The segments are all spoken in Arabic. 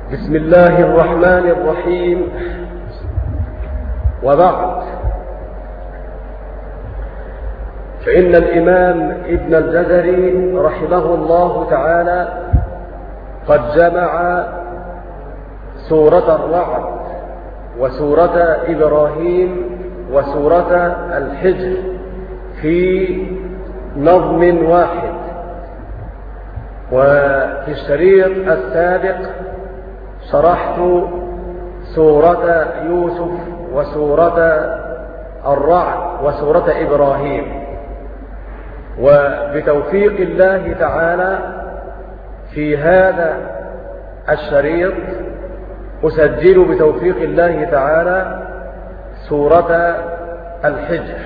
بسم الله الرحمن الرحيم. وبعد، فإن الإمام ابن الجزري رحمه الله تعالى قد جمع سورة الرعد وسورة إبراهيم وسورة الحجر في نظم واحد. وفي الشريط السابق شرحت سورة يوسف وسورة الرعد وسورة إبراهيم، وبتوفيق الله تعالى في هذا الشريط أسجل بتوفيق الله تعالى سورة الحجر.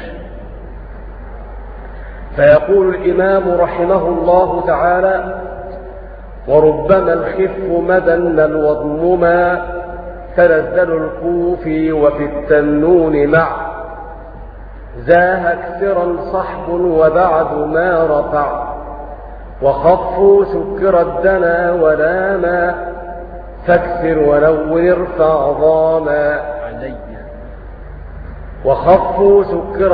فيقول الإمام رحمه الله تعالى: وربما الخف مدن الوضمما تنزل الكوفي وفي التنون مع زاه كسرا صحب وبعد ما رفع وخف سكر الدنا ولاما فاكسر ولون ارفع ضاما وخف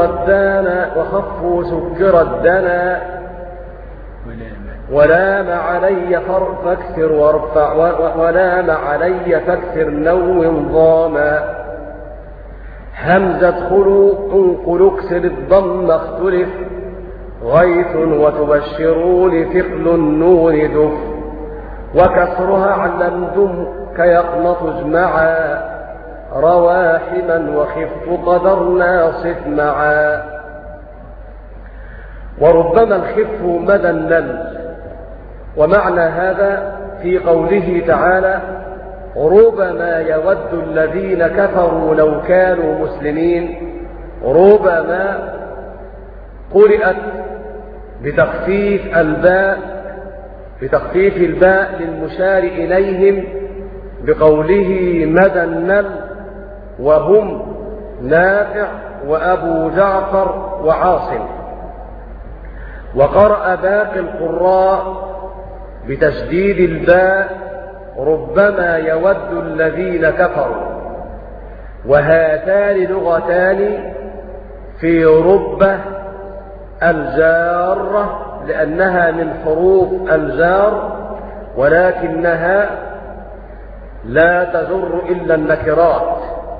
سكر الدنا ولام علي فاكسر وارفع ولام علي فاكسر نو ضاما همزة انقل اكسر الضم اختلف غيث وتبشرون ثقل النون دف وكسرها علم دم كيقنط اجمعا رواحما وخف قدرنا صف معا. وربما الخف مدى النل. ومعنى هذا في قوله تعالى: ربما يود الذين كفروا لو كانوا مسلمين. ربما قرأت بتخفيف الباء للمشار إليهم بقوله مدى النل، وهم نافع وأبو جعفر وعاصم. وقرأ باقي القراء بتشديد الباء ربما يود الذين كفروا. وهاتان لغتان في ربة الجارة لأنها من حروف الجار، ولكنها لا تجر إلا النكرات.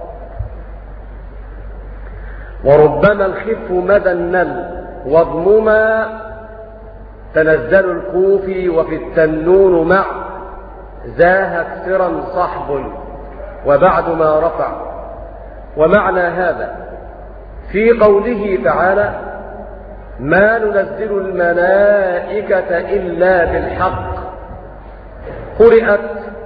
وربما الخف مدى النل واضمما تنزل الكوفي وفي التنون مع زاه كسرا صحب وبعد ما رفع. ومعنى هذا في قوله تعالى: ما ننزل الملائكة إلا بالحق. قرأت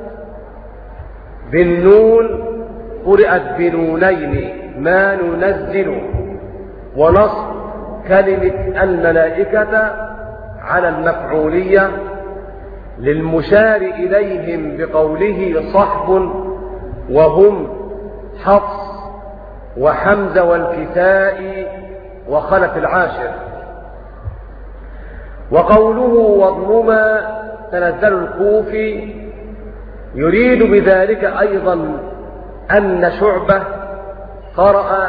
بالنون، قرأت بنونين ما ننزل، ونصب كلمة الملائكة على المفعولية للمشار إليهم بقوله صحب، وهم حفص وحمزة والكسائي وخلف العاشر. وقوله واضمما تنزل الكوفي يريد بذلك أيضا أن شعبة قرأ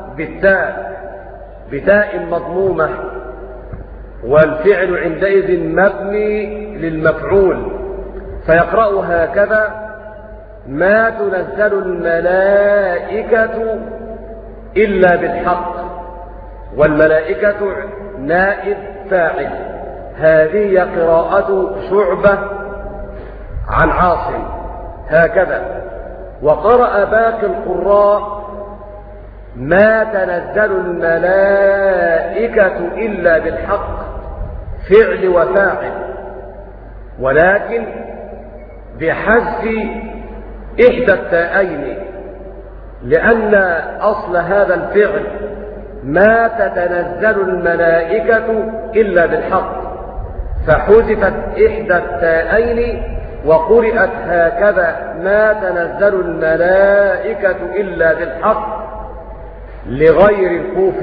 بتاء مضمومة، والفعل عندئذ مبني للمفعول، فيقرأ هكذا: ما تنزل الملائكة إلا بالحق، والملائكة نائب فاعل. هذه قراءة شعبة عن عاصم هكذا. وقرأ باقي القراء ما تنزل الملائكة إلا بالحق فعل وفاعل، ولكن بحذف إحدى التاءين، لأن أصل هذا الفعل ما تتنزل الملائكة إلا بالحق، فحذفت إحدى التاءين وقرأت هكذا: ما تنزل الملائكة إلا بالحق لغير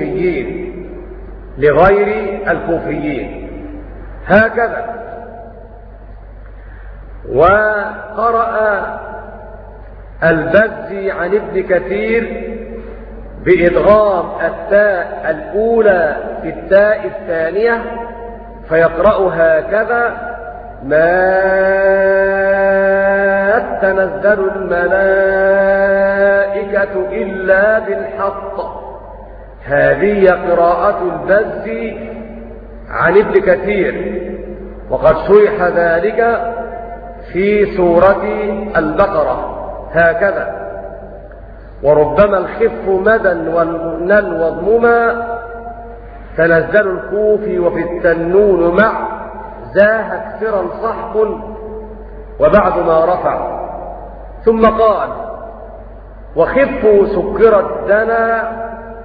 الكوفيين هكذا. وقرأ البزي عن ابن كثير بإدغام التاء الأولى في التاء الثانية فيقرأ هكذا: ما تنزل الملائكة إلا بالحق. هذه قراءة البزي عن ابن كثير، وقد شرح ذلك في سورة البقرة هكذا: وربما الخف مدى والنن وضمما تنزل الكوفي وفي التنون مع زاه كسرا صحب وبعد ما رفع. ثم قال: وخف سكرت دنا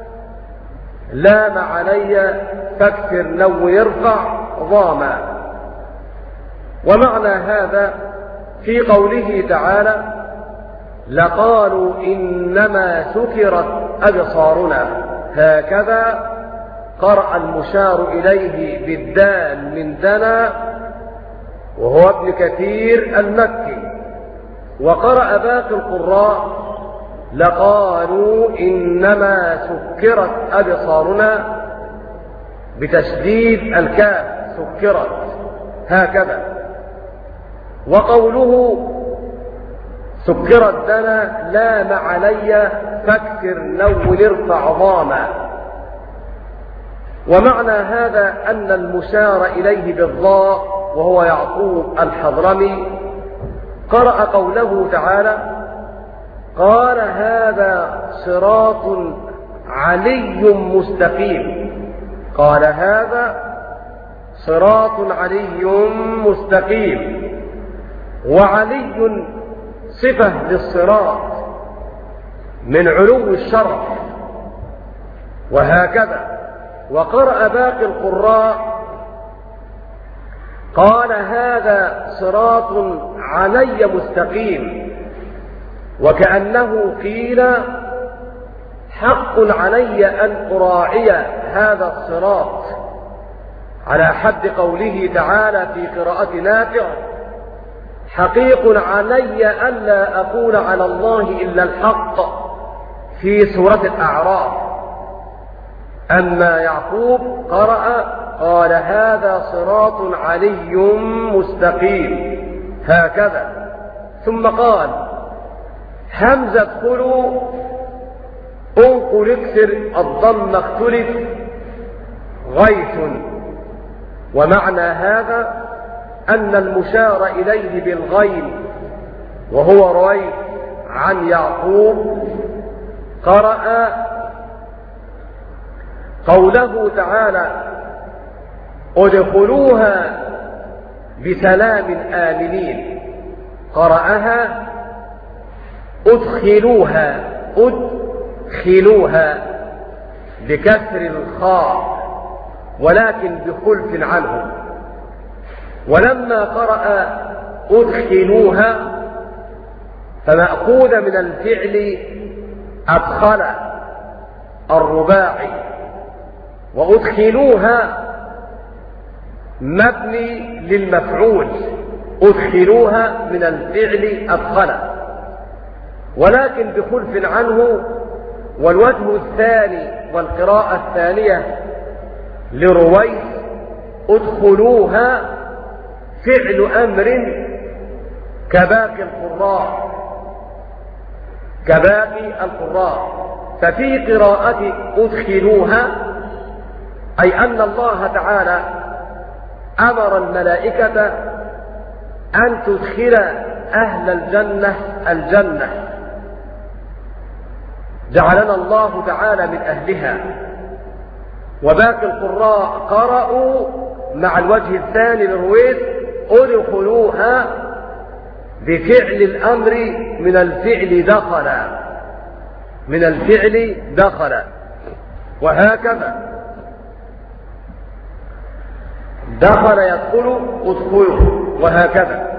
لام علي فاكسر نو يرفع ضاما. ومعنى هذا في قوله تعالى: لقالوا إنما سكرت أبصارنا. هكذا قرأ المشار إليه بالدال من دنا وهو ابن كثير المكي. وقرأ باقي القراء: لقالوا إنما سكرت أبصارنا بتشديد الكاف سكرت هكذا. وقوله سكرت دنا لام علي فاكسر نول ارفع ضاما. ومعنى هذا أن المشار إليه بالضاء وهو يعقوب الحضرمي قرأ قوله تعالى: قال هذا صراط علي مستقيم. قال هذا صراط علي مستقيم. وعلي صفة للصراط من علو الشرف. وهكذا. وقرأ باقي القراء: قال هذا صراط علي مستقيم، وكأنه قيل حق علي أن أراعي هذا الصراط، على حد قوله تعالى في قراءة نافع: حقيق علي ألا أقول على الله إلا الحق في سورة الأعراف. أما يعقوب قرأ: قال هذا صراط علي مستقيم هكذا. ثم قال: همزة خلو انقل اكسر الضم اختلف غيث. ومعنى هذا أن المشار إليه بالغين وهو رويث عن يعقوب قرأ قوله تعالى: ادخلوها بسلام آمنين. قرأها ادخلوها ادخلوها بكسر الخاء ولكن بخلف عنه. ولما قرأ ادخلوها فمأخوذ من الفعل أدخل الرباعي، وأدخلوها مبني للمفعول. أدخلوها من الفعل أدخل ولكن بخلف عنه. والوجه الثاني والقراءة الثانية لرويث: ادخلوها فعل أمر كباقي القراء. ففي قراءة ادخلوها أي أن الله تعالى أمر الملائكة أن تدخل أهل الجنة جعلنا الله تعالى من أهلها. وباقي القراء قرأوا مع الوجه الثاني لرويث: ادخلوها بفعل الأمر من الفعل دخل. وهكذا دخل يدخل ادخلوا وهكذا.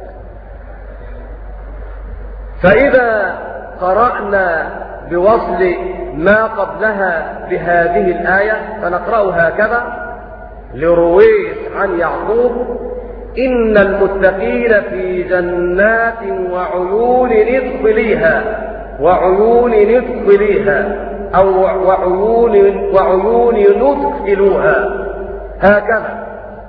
فإذا قرأنا بوصل ما قبلها بهذه الآية فنقرأ هكذا لرويث عن يعقوب: إن المتقين في جنات وعيون ندخليها أو وعيون ندخلوها، هكذا.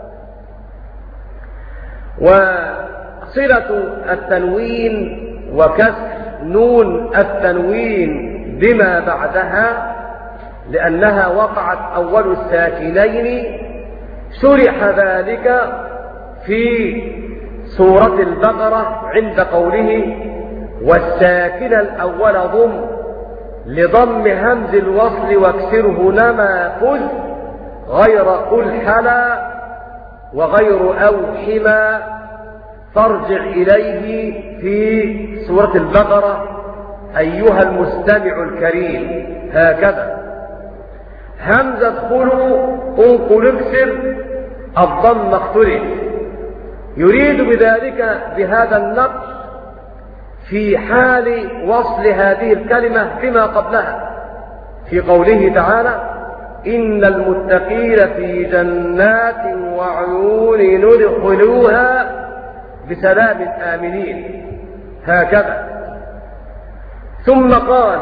وصلة التنوين وكسر نون التنوين بما بعدها لأنها وقعت أول الساكنين شرح ذلك في سورة البقرة عند قوله والساكن الأول ضم لضم همز الوصل واكسره نما فز غير قل حلا وغير أوحما فارجع إليه في سورة البقرة أيها المستمع الكريم، هكذا. همزة خلو انقل اكسر الضم اختلف، يريد بذلك بهذا النقص في حال وصل هذه الكلمة بما قبلها في قوله تعالى إن المتقين في جنات وعيون ندخلوها بسلام آمنين، هكذا. ثم قال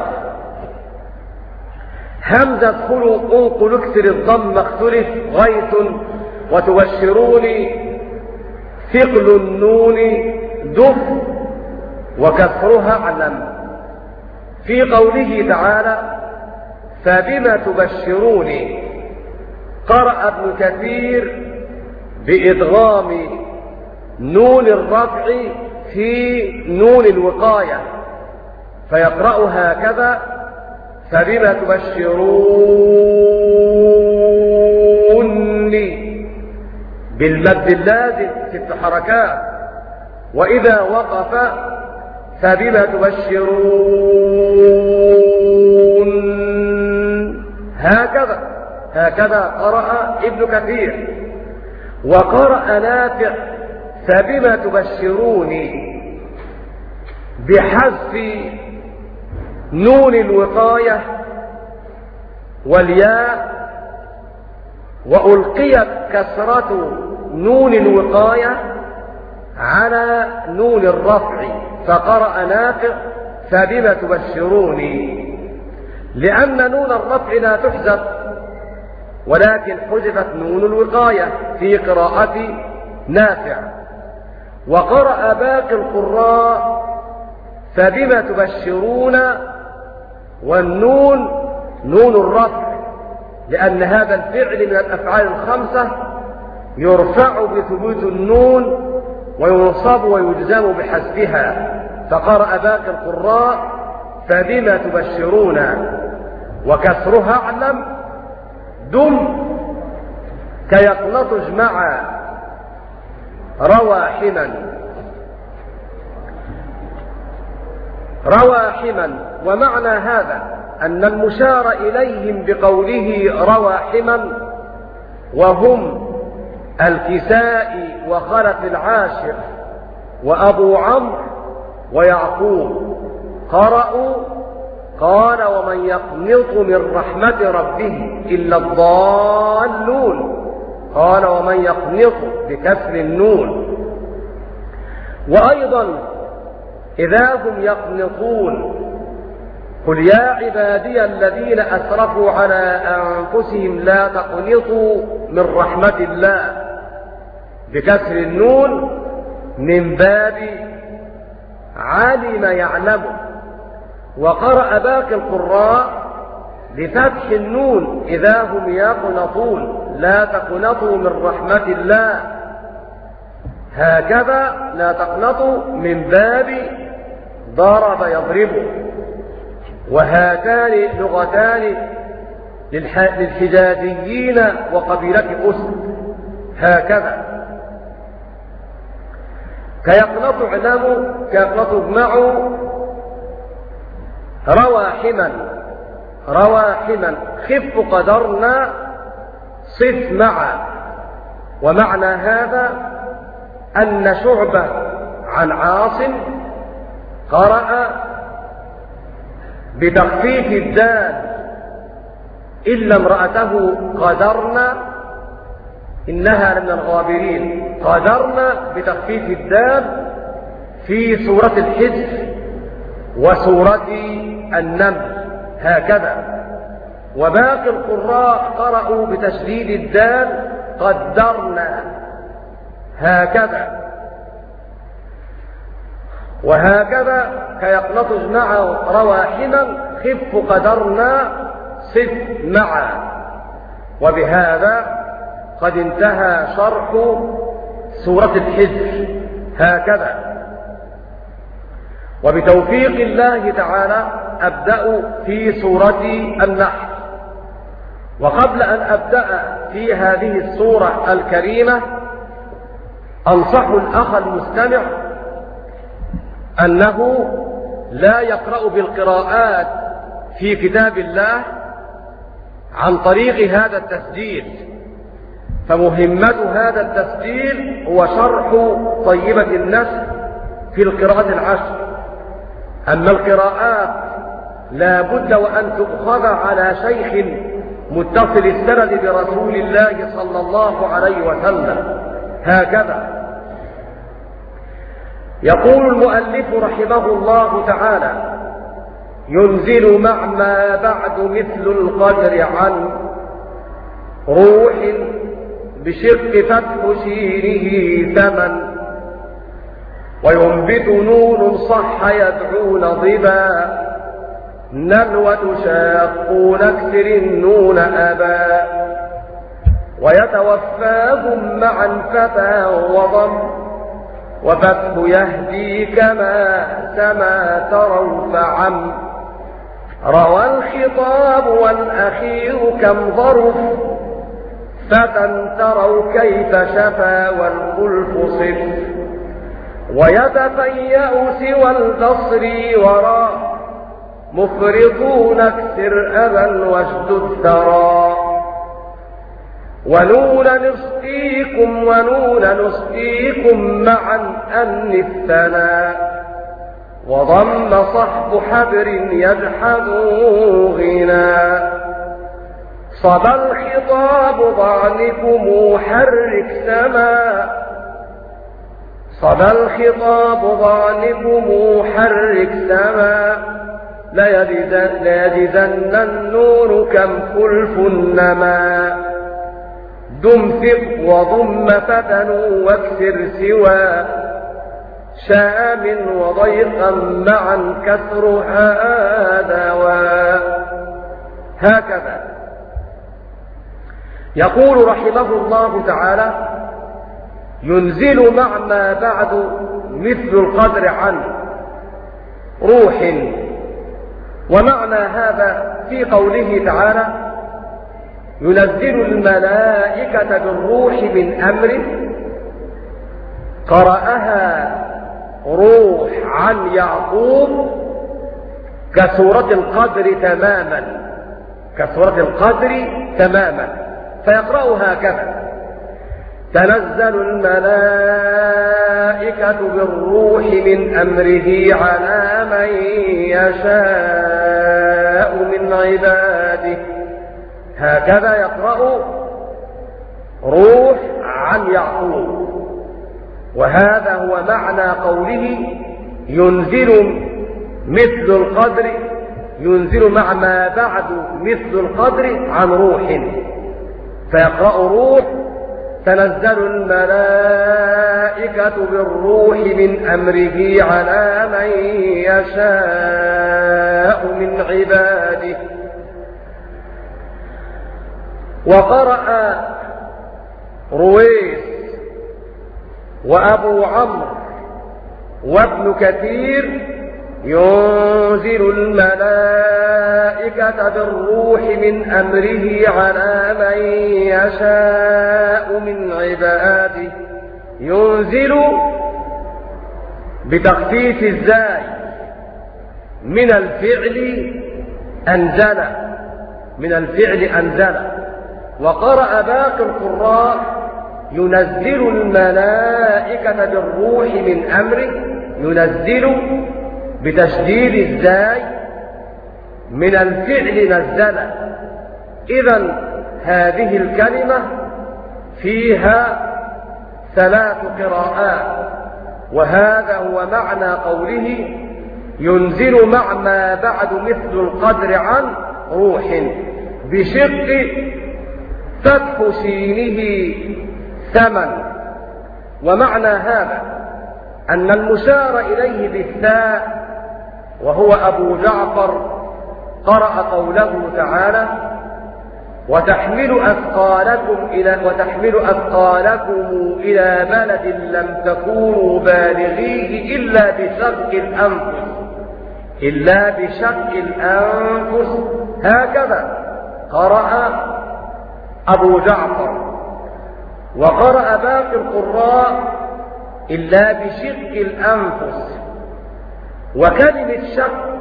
همزة خلو انقل اكسر الضم اختلف غيث وتبشروني ثقل النون دف وكسرها علم. في قوله تعالى فبما تبشروني قرأ ابن كثير بإدغام نون الرفع في نون الوقاية فيقرأ هكذا فبما تبشروني بالمد اللازم 6 حركات، وإذا وقف فبما تبشرون هكذا قرأ ابن كثير. وقرأ نافع فبما تبشروني بحذف نون الوقاية والياء وألقيت كسرة نون الوقاية على نون الرفع فقرأ نافع فبما تبشروني، لأن نون الرفع لا تحذف ولكن حذفت نون الوقاية في قراءة نافع. وقرأ باقي القراء فبما تبشرون والنون نون الرفع، لأن هذا الفعل من الأفعال الخمسة يرفع بثبوت النون وينصب ويجزم بحذفها، فقرأ باقي القراء فبما تبشرون وكسرها علم دم كيقنط اجمع رواحما. ومعنى هذا أن المشار إليهم بقوله رواحما وهم الكسائي وخلف العاشر وأبو عمرو ويعقوب قرأوا قال ومن يقنط من رحمة ربه إلا الضالون، قال ومن يقنط بكسر النون. وأيضا إذا هم يقنطون قل يا عبادي الذين أسرفوا على أنفسهم لا تقنطوا من رحمة الله بكسر النون من باب علم يعلم. وقرأ باقي القراء بفتح النون إذا هم يقنطون لا تقنطوا من رحمة الله، هكذا لا تقنطوا من باب ضرب يضرب. وهاتان لغتان للحجازيين وقبيلة أسد، هكذا. كيقنط اعلموا كيقنط اجمعوا رواحما خف قدرنا صف مع. ومعنى هذا أن شعبة عن عاصم قرأ بتخفيف الدال إلا امرأته قدرنا إنها لمن الغابرين. قدرنا بتخفيف الدال في سورة الحجر وسورة النمل هكذا. وباقي القراء قرأوا بتشديد الدال قدرنا هكذا. وهكذا كيقنطج معه رواحما خف قدرنا صف معا. وبهذا قد انتهى شرح سورة الحجر هكذا. وبتوفيق الله تعالى أبدأ في سورة النحل. وقبل أن أبدأ في هذه السورة الكريمة أنصح الأخ المستمع أنه لا يقرأ بالقراءات في كتاب الله عن طريق هذا التسجيل، فمهمة هذا التسجيل هو شرح طيبة النسل في القراءة العشر. أما القراءات لا بد وأن تؤخذ على شيخ متصل السند برسول الله صلى الله عليه وسلم هكذا. يقول المؤلف رحمه الله تعالى: ينزل مع ما بعد مثل القدر عن روح بشق فتح شينه ثمن وينبت نون صح يدعون ضبا نلوة شاقون اكسر النون أبا ويتوفاهم معا فتى وضم وفتح يهدي كما سما تروا فعم روى الخطاب والأخير كم ظرف فتى تروا كيف شفا والخلف صف ويتفيأ سوى البصر وراء مفرطون اكسر أبا واشدد ثرى ونون نسقيكم ونون نسقيكم معا أن الثناء وضم صحب حبر يجحد غنى صدى الخطاب ضعنكم حرك سما صدى الخطاب ضعنكم حرك سما ليجدن النور كم خلف النما دمثق وضم فتن واكسر سوى شام وضيقا معا كسرها دوا هكذا. يقول رحمه الله تعالى: ينزل مع ما بعد مثل القدر عن روح. ومعنى هذا في قوله تعالى: ينزل الملائكة بالروح من أمره. قرأها روح عن يعقوب كسورة القدر تماما، كسورة القدر تماما، فيقرأها هكذا: تنزل الملائكة بالروح من أمره على من يشاء من عباده. هكذا يقرأ روح عن يعقوب. وهذا هو معنى قوله ينزل مثل القدر، ينزل مع ما بعد مثل القدر عن روح. فيقرأ روح: تنزل الملائكة بالروح من أمره على من يشاء من عباده. وقرأ رويس وأبو عمرو وابن كثير: ينزل الملائكة بالروح من أمره على من يشاء من عباده. ينزل بتخفيف الزاي من الفعل أنزل، من الفعل أنزل. وقرأ باقي القراء: ينزل الملائكة بالروح من أمره. ينزل بتشديد الزاي من الفعل نزل. إذن هذه الكلمة فيها 3 قراءات، وهذا هو معنى قوله ينزل مع ما بعد مثل القدر عن روح بشق فتح سينه ثمن. ومعنى هذا أن المشار إليه بالثاء وهو أبو جعفر قرأ قوله تعالى وتحمل أثقالكم إلى بلد لم تكونوا بالغيه إلا بشق الأنفس. هكذا قرأ أبو جعفر. وقرأ باقي القراء إلا بشق الأنفس. وكلمة شق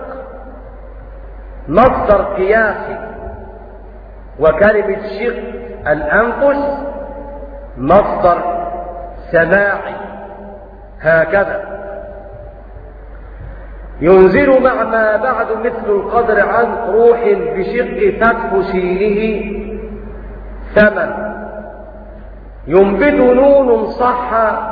مصدر قياسي، وكلمة شق الأنفس مصدر سماعي. هكذا ينزل مع ما بعد مثل القدر عن روح بشق فتح سينه ثمن. ينبت نون صح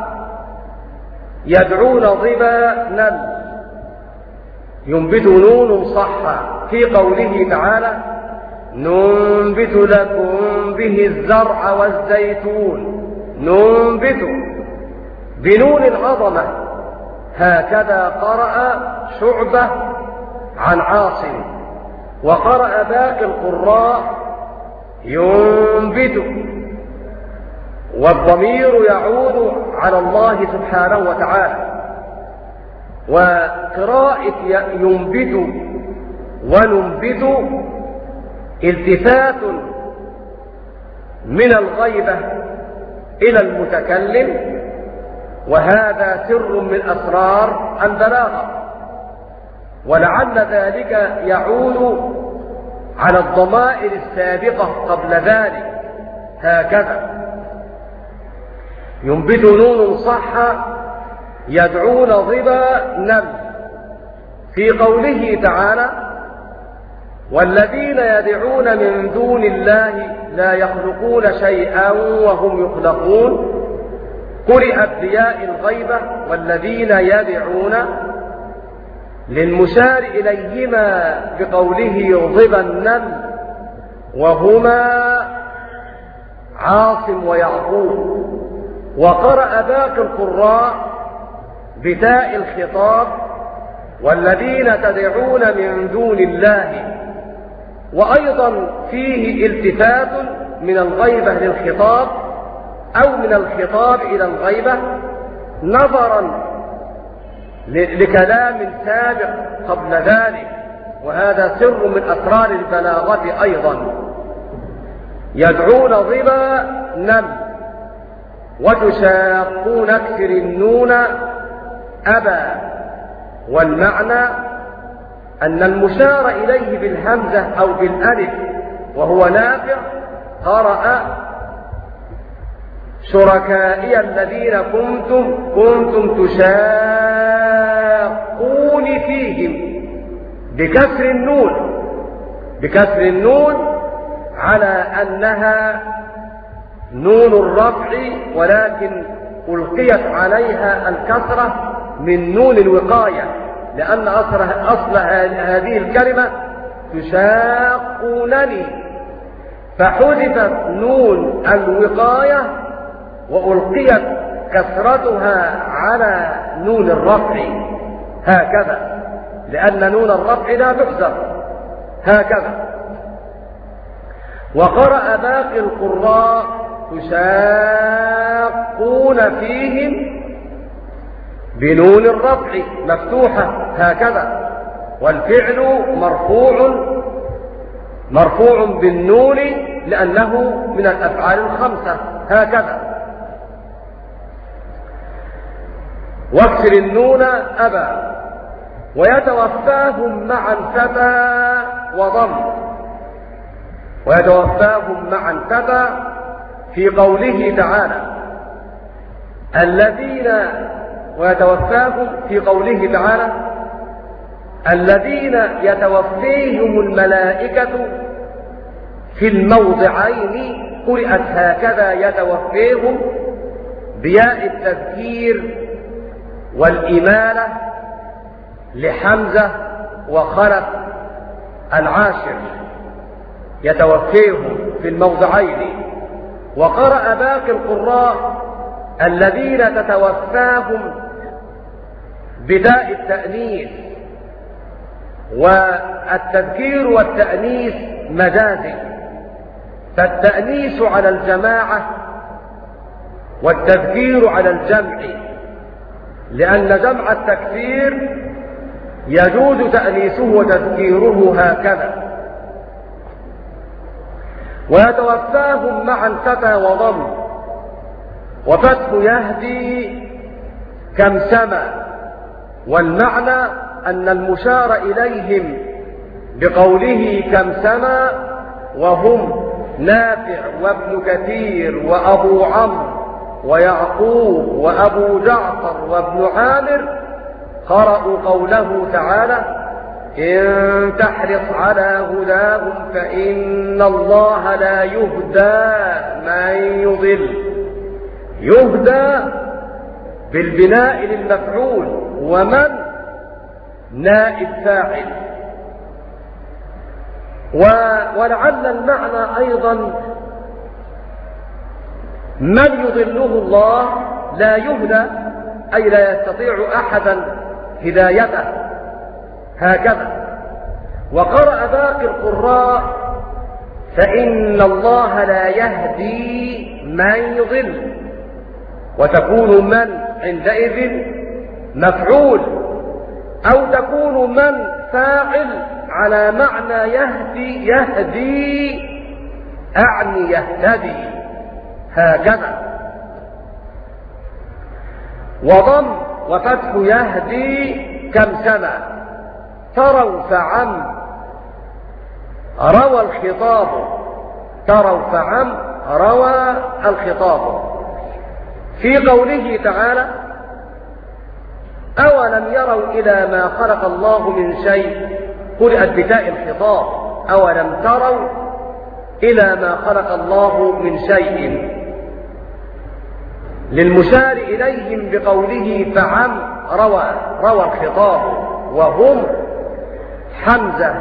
يدعون ضبا نل. ينبت نون صح في قوله تعالى ننبت لكم به الزرع والزيتون. ننبت بنون العظمة. هكذا قرأ شعبة عن عاصم. وقرأ باقي القراء ينبت، والضمير يعود على الله سبحانه وتعالى. وقراءة ينبت وننبت التفات من الغيبة إلى المتكلم، وهذا سر من أسرار البلاغة. ولعل ذلك يعود على الضمائر السابقة قبل ذلك. هكذا ينبت نون صح يدعون ضبا نل. في قوله تعالى والذين يدعون من دون الله لا يخلقون شيئا وهم يخلقون. قرئ بياء الغيبة والذين يدعون للمشار إليهما بقوله ضبا النل، وهما عاصم ويعقوب. وقرأ باقي القراء بتاء الخطاب والذين تدعون من دون الله. وأيضا فيه التفات من الغيبة للخطاب أو من الخطاب إلى الغيبة نظرا لكلام سابق قبل ذلك، وهذا سر من أسرار البلاغة أيضا. يدعون ضبا نل وتشاقون اكسر النون أبا. والمعنى أن المشار إليه بالهمزة أو بالألف وهو نافع قرأ شركائي الذين كنتم تشاقون فيهم بكسر النون على أنها نون الرفع، ولكن ألقيت عليها الكسرة من نون الوقاية، لأن أصل هذه الكلمة تشاقونني، فحذفت نون الوقاية وألقيت كسرتها على نون الرفع. هكذا، لأن نون الرفع لا تحذف. هكذا. وقرأ باقي القراء تشاقون فيهم بنون الرفع مفتوحة. هكذا. والفعل مرفوع بالنون لأنه من الأفعال الخمسة. هكذا. واكسر النون أبا. ويتوفاهم معا فتى وضم. ويتوفاهم معا فتى في قوله تعالى ويتوفاهم في قوله تعالى الذين يتوفيهم الملائكة في الموضعين قرأت هكذا يتوفيهم بياء التذكير والإمالة لحمزة وخلف العاشر يتوفيهم في الموضعين. وقرأ باقي القراء الذين تتوفاهم بداء التأنيث، والتذكير والتأنيث مجازي، فالتأنيث على الجماعة والتذكير على الجمع، لأن جمع التكثير يجوز تأنيثه وتذكيره هكذا. ويتوفاهم معا فتى وضم وفتح يهدي كم سما. والمعنى أن المشار إليهم بقوله كم سما وهم نافع وابن كثير وأبو عمرو ويعقوب وأبو جعفر وابن عامر قرأوا قوله تعالى إن تحرص على هداهم فإن الله لا يهدى من يضل. يهدى بالبناء للمفعول، ومن نائب فاعل. ولعل المعنى أيضا من يضله الله لا يهدى، أي لا يستطيع أحدا هدايته هكذا. وقرأ باقي القراء فإن الله لا يهدي من يضل، وتكون من عندئذ مفعول، أو تكون من فاعل على معنى يهدي. يهدي أعني يهتدي هكذا. وضم وفتح يهدي كم سنة. تروا فعم روى الخطاب. تروا فعم روى الخطاب. في قوله تعالى أولم يروا إلى ما خلق الله من شيء، قرأت بتاء الخطاب أولم تروا إلى ما خلق الله من شيء، للمشار إليهم بقوله فعم روى الخطاب، وهم حمزة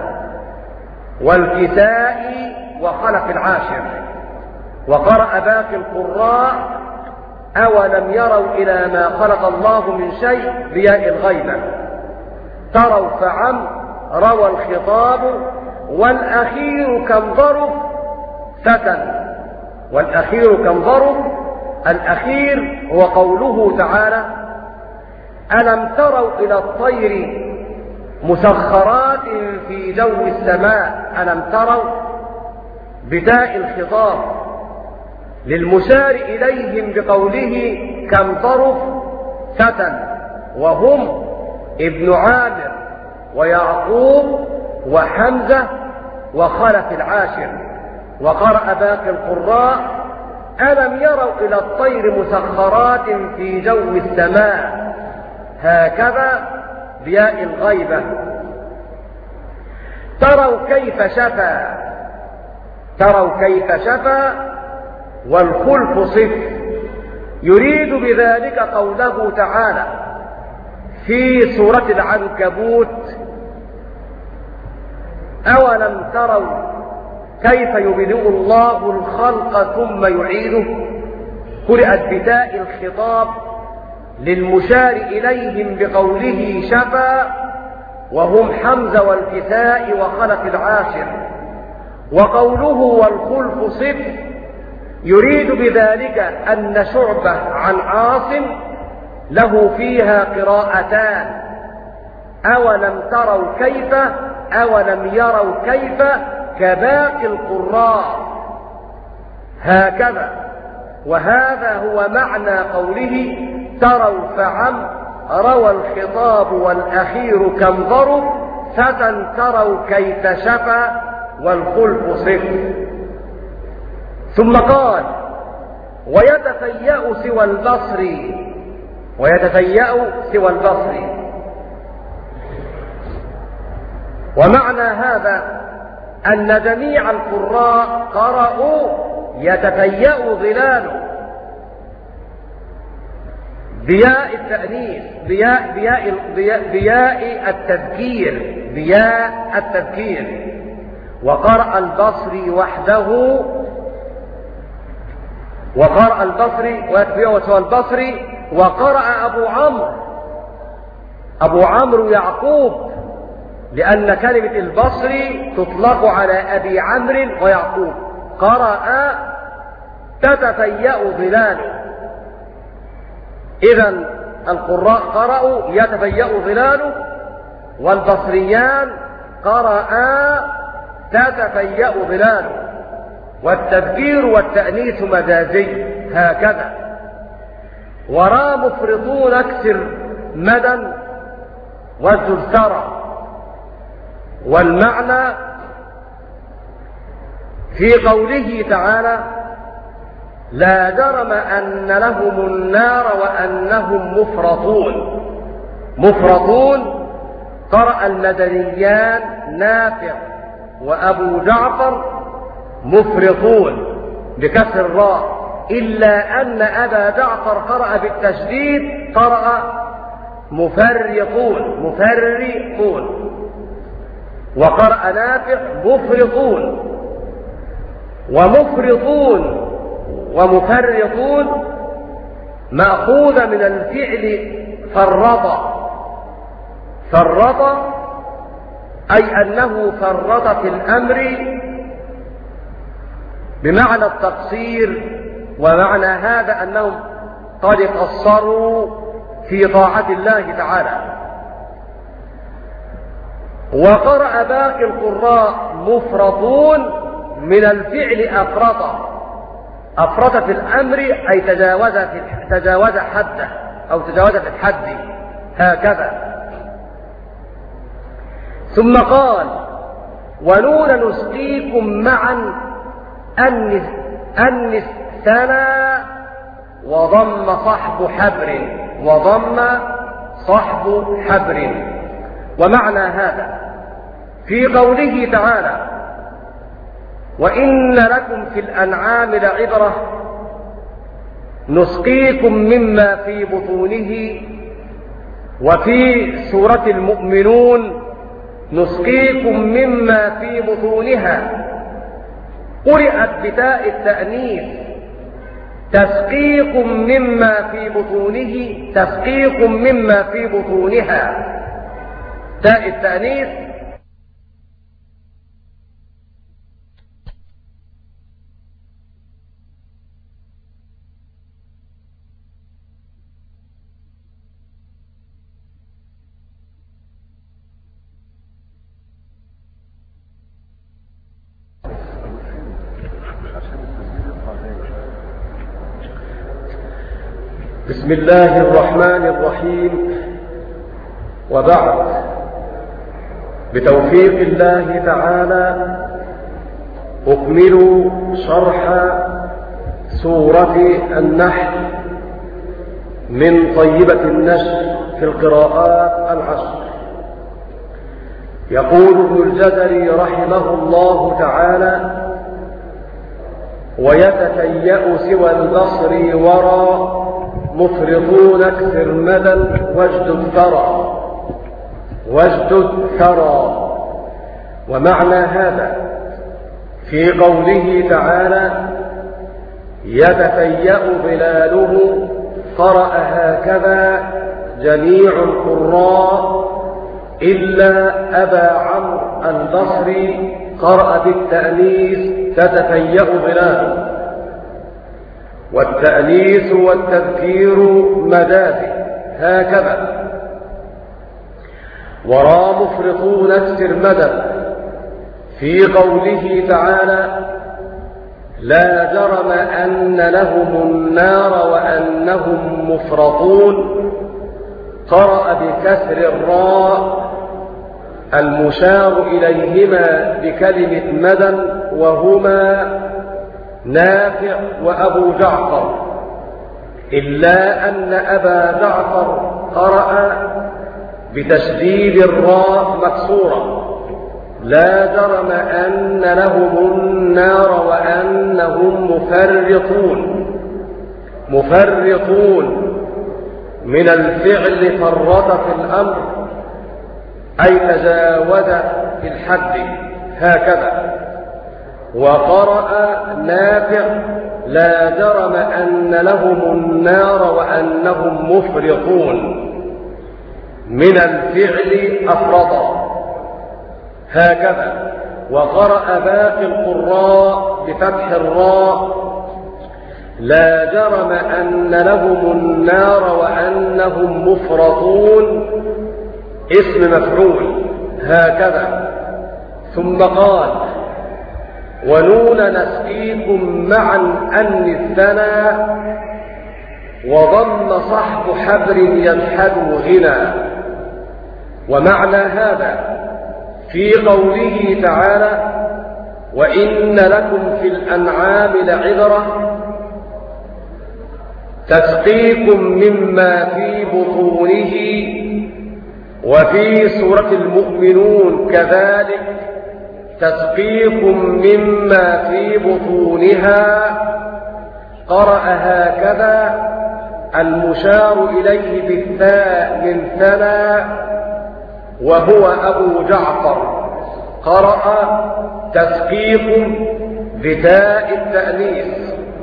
والكسائي وخلف العاشر. وقرأ باقي القراء أولم يروا إلى ما خلق الله من شيء بياء الغيبة. تروا فعم روى الخطاب. والأخير كم ضرب فتى. والأخير كم ضرب. الأخير هو قوله تعالى ألم تروا إلى الطير مسخرات في جو السماء. ألم تروا بتاء الخطاب للمشار إليهم بقوله كم طرف فتى، وهم ابن عامر ويعقوب وحمزة وخلف العاشر. وقرأ باقي القراء ألم يروا إلى الطير مسخرات في جو السماء هكذا بياء الغيبة. تروا كيف شفى. تروا كيف شفى والخلف صفر. يريد بذلك قوله تعالى في سورة العنكبوت أولم تروا كيف يبدئ الله الخلق ثم يعيده. قرأت بتاء الخطاب للمشار إليهم بقوله شفى، وهم حمزة والكساء وخلف العاشر. وقوله والخلف صفر يريد بذلك أن شعبة عن عاصم له فيها قراءتان أولم تروا كيف أولم يروا كيف كباقي القراء هكذا. وهذا هو معنى قوله تروا فعم روى الخطاب والأخير كم ضرب فتى تروا كيف شفى والخلف صفر. ثم قال ويتفيأ سوى البصر. ويتفيأ سوى البصر. ومعنى هذا أن جميع القراء قرأوا يتفيأ ظلاله، بياء التأنيث، بياء التذكير، بياء التذكير. وقرأ البصري وحده، وقرأ البصري ويتبعه البصري، وقرأ أبو عمرو يعقوب، لأن كلمة البصري تطلق على أبي عمرو ويعقوب. قرأ تتفيأ ظلاله. إذن القراء قرأوا يتفيأ ظلاله، والبصريان قرأ تتفيأ ظلاله. والتذكير والتأنيث مجازي هكذا. ورا مفرطون اكسر مدى واسجد ثرى. والمعنى في قوله تعالى: لا جرم أن لهم النار وأنهم مفرطون. مفرطون قرأ المدنيان نافع وأبو جعفر مفرطون بكسر الراء، إلا أن أبا جعفر قرأ بالتشديد، قرأ مفرطون، مفرطون. وقرأ نافع مفرطون. ومفرطون ومفرطون مأخوذ من الفعل فرط. فرط أي أنه فرط في الأمر بمعنى التقصير، ومعنى هذا أنهم قد قصروا في طاعة الله تعالى. وقرأ باقي القراء مفرطون من الفعل أفرط. أفرط في الأمر أي تجاوز حده أو تجاوز في الحد هكذا. ثم قال: ونون نسقيكم معا أنس سنا وضم صحب حبر، وضم صحب حبر. ومعنى هذا في قوله تعالى: وإن لكم في الأنعام لعبرة نسقيكم مما في بطونه. وفي سورة المؤمنون نسقيكم مما في بطونها، قرأت بتاء التأنيث تسقيكم مما في بطونه، تسقيكم مما في بطونها، تاء التأنيث. بسم الله الرحمن الرحيم. وبعد، بتوفيق الله تعالى أكمل شرح سورة النحل من طيبة النشر في القراءات العشر. يقول ابن الجزري رحمه الله تعالى: ويتفيأ سوى البصر ورى مفرطون اكثر مدى واجدد ثرى، واجدد ثرى. ومعنى هذا في قوله تعالى: يتفيأ ظلاله، قرأ هكذا جميع القراء إلا أبا عمرو البصري، قرأ بالتأنيث تتفيأ ظلاله. والتأنيث والتذكير مدافع هكذا. ورا مفرطون اكسر مدى في قوله تعالى: لا جرم أن لهم النار وأنهم مفرطون، قرأ بكسر الراء المشار إليهما بكلمة مدى، وهما نافع وأبو جعفر، إلا أن أبا جعفر قرأ بتشديد الراء مكسورة لا جرم أن لهم النار وأنهم مفرطون من الفعل فرط في الأمر أي تجاوز في الحد هكذا. وقرأ نافع لا جرم أن لهم النار وأنهم مفرطون من الفعل أفرطا هكذا. وقرأ باقي القراء بفتح الراء لا جرم أن لهم النار وأنهم مفرطون اسم مفعول هكذا. ثم قال ونون نسقيكم معا أن الثنى وضم صحب حبر يجحد غنى. ومعنى هذا في قوله تعالى وإن لكم في الأنعام لعبرة تسقيكم مما في بطونه. وفي سورة المؤمنون كذلك تسقيكم مما في بطونها. قرأ هكذا المشار إليه بالثاء من ثنى وهو أبو جعفر. قرأ تسقيكم بتاء التأنيث.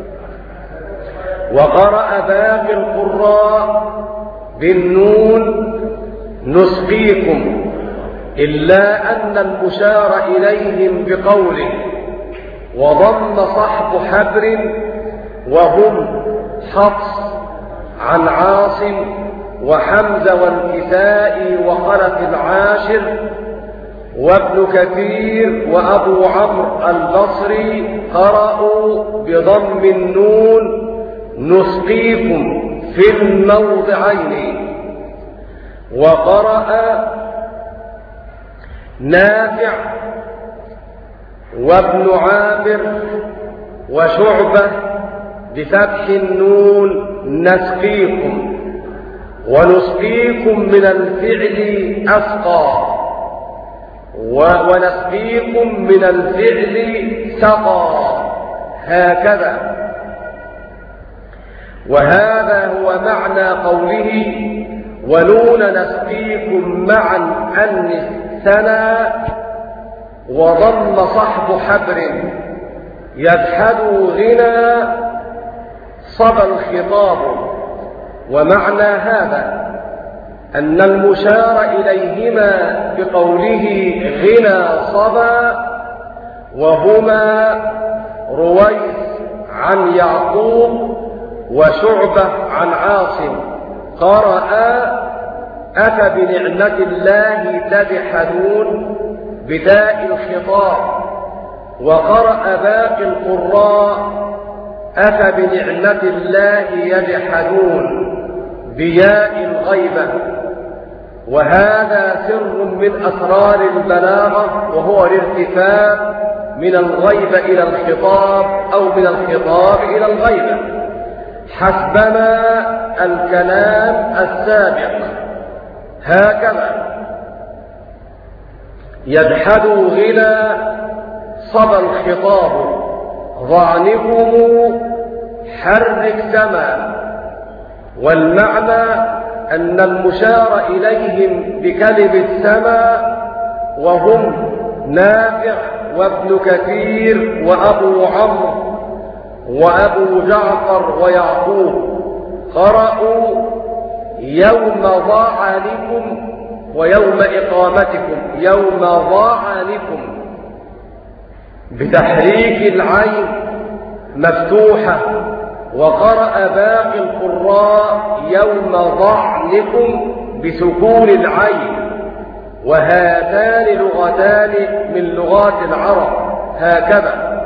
وقرأ باقي القراء بالنون نسقيكم إلا أن المشار إليهم بقوله وضم صحب حبر وهم حفص عن عاصم وحمزة والكسائي وخلف العاشر وابن كثير وأبو عمرو البصري قرأوا بضم النون نسقيكم في الموضعين. وقرأ نافع وابن عامر وشعبة بفتح النون نسقيكم ونسقيكم من الفعل أسقى ونسقيكم من الفعل سقى هكذا. وهذا هو معنى قوله ونون نسقيكم معا أن الثنى وضم صحب حبر يجحد غنى صبى الخطاب. ومعنى هذا أن المشار إليهما بقوله غنى صبى وهما رويس عن يعقوب وشعبة عن عاصم قرأ أفبنعمة الله تجحدون بتاء الخطاب. وقرأ باقي القراء أفبنعمة الله يجحدون بياء الغيبة. وهذا سر من أسرار البلاغة وهو الارتفاع من الغيبة إلى الخطاب أو من الخطاب إلى الغيبة حسبنا الكلام السابق هكذا. يجحد غنى صبى الخطاب ظعنكم حرك سما. والمعنى أن المشار إليهم بكلمة السما وهم نافع وابن كثير وأبو عمرو وأبو جعفر ويعقوب قرأوا يوم ضعنكم ويوم إقامتكم يوم ضعنكم بتحريك العين مفتوحة. وقرأ باقي القراء يوم ضعنكم بسكون العين. وهاتان لغتان من لغات العرب هكذا.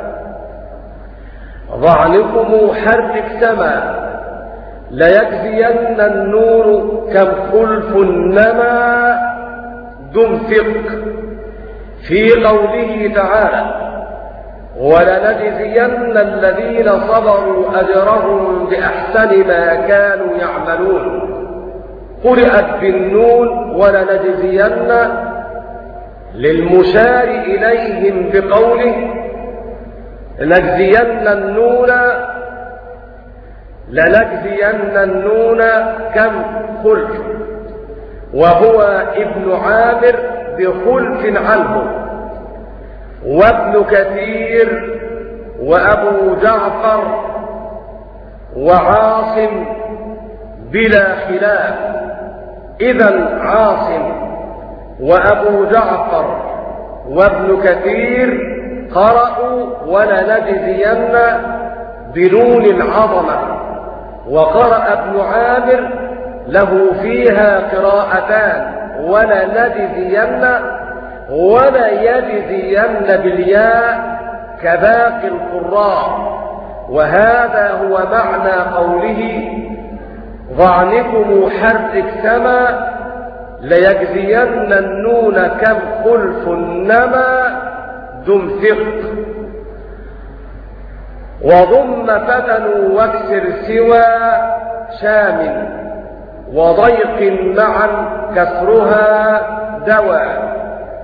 ضعنكم حرك سما ليجزين النور كم خلف النما دمثق. في قوله تعالى ولنجزين الذين صبروا أجرهم بأحسن ما كانوا يعملون. قرأت بالنون ولنجزين للمشار إليهم بقوله لنجزين النون كم خلف، وهو ابن عامر بخلف عنه، وابن كثير وأبو جعفر وعاصم بلا خلاف. إذن عاصم وأبو جعفر وابن كثير قرأوا ولنجزين بنون العظمة، وقرأ ابن عامر له فيها قراءتان وليجزين بالياء كباقي القراء. وهذا هو معنى قوله ضعنكم حرك سما ليجزين النون كم خلف النما دم ثق. وضم فتن واكسر سوى شام وضيق معا كسرها دواء.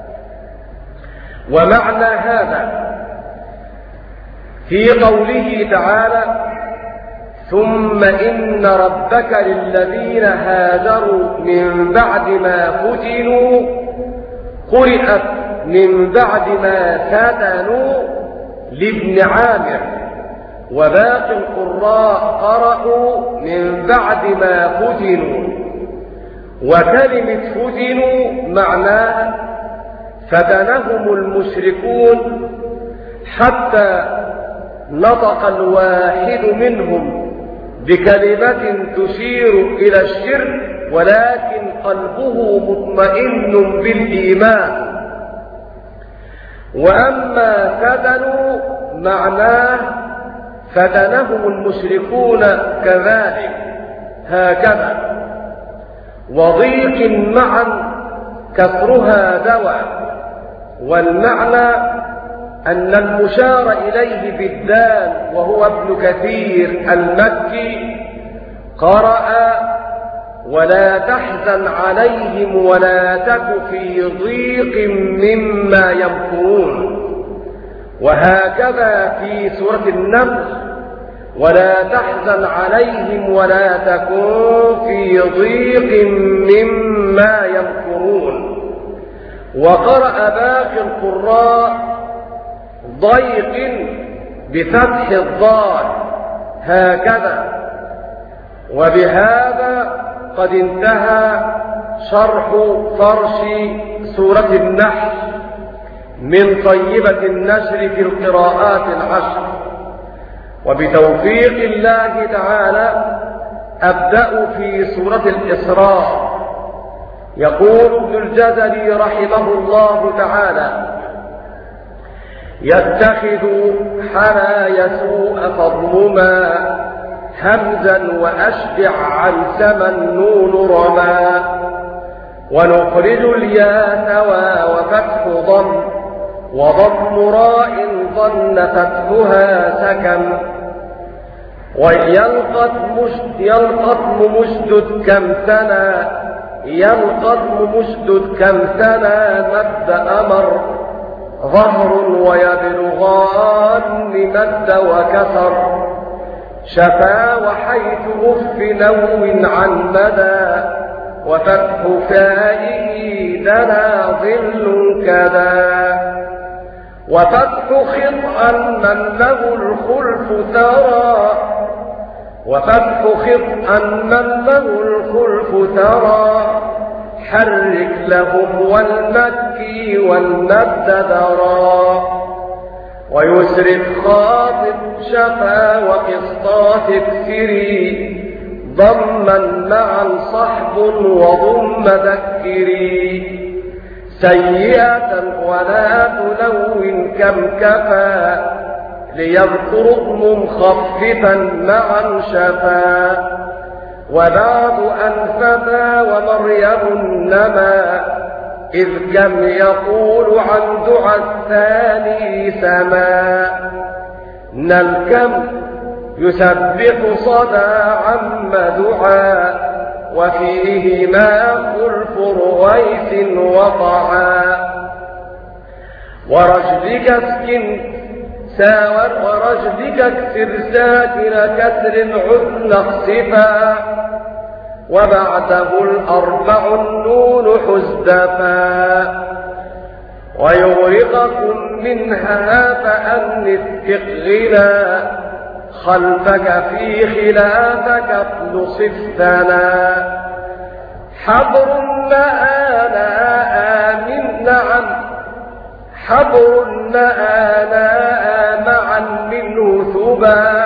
ومعنى هذا في قوله تعالى ثم إن ربك للذين هاجروا من بعد ما فتنوا قرئت من بعد ما فتنوا لابن عامر، وباقي القراء قرأوا من بعد ما فتنوا. وكلمة فتنوا معناها فتنهم المشركون حتى نطق الواحد منهم بكلمة تشير إلى الشرك ولكن قلبه مطمئن بالإيمان. وأما فتنوا معناه فتنهم المشركون كذلك هكذا. وضيق معا كسرها دواء. والمعنى أن المشار إليه بالدال وهو ابن كثير المكي قرأ ولا تحزن عليهم ولا تك في ضيق مما يمكرون. وهكذا في سورة النمل ولا تحزن عليهم ولا تكن في ضيق مما يمكرون. وقرأ باقي القراء ضيق بفتح الضاد هكذا. وبهذا قد انتهى شرح فرش سورة النحل من طيبة النشر في القراءات العشر. وبتوفيق الله تعالى أبدأ في سورة الإسراء. يقول ابن الجزري رحمه الله تعالى يتخذ حنا يسوء فضمما همزا وأشبع عن سما النون رما ونخرج الياء ثوى وفتح ضم وضم راء ظن فتحها سكن ويلقطم مشدد كم سنة يلقطم مشدد كم سنة مد أمر ظهر ويبلغان مد وكسر شفا وحيث أف نو عن مدى وفتح فائه دنا ظل كذا وفتح خطأ من له الخلف ترى وفتح خطأ من له الخلف ترى حرك لهم والمكي والمد درا ويسرف خاطب شفا وقسطات اكسري ضما معا صحب وضم ذكري سيئة ولا تلون كم كفى ليذكر اضم مخففا معا شفا وبعض أنفتا ومريم النما إذ كم يقول عن دعى الثاني سما نلكم يسبح صدى عم دعاء وفيه ما خلف رويس وقعا ورجلك اسكن ورجلك اكسر ساكن كسر عدن اخسفا وبعده الأربع النون حزدفا ويغرقكم منها فأنث تقغلا خلفك في خلافك نصفتنا حبر آلاء من نعم حبر آلاء معا منه ثبا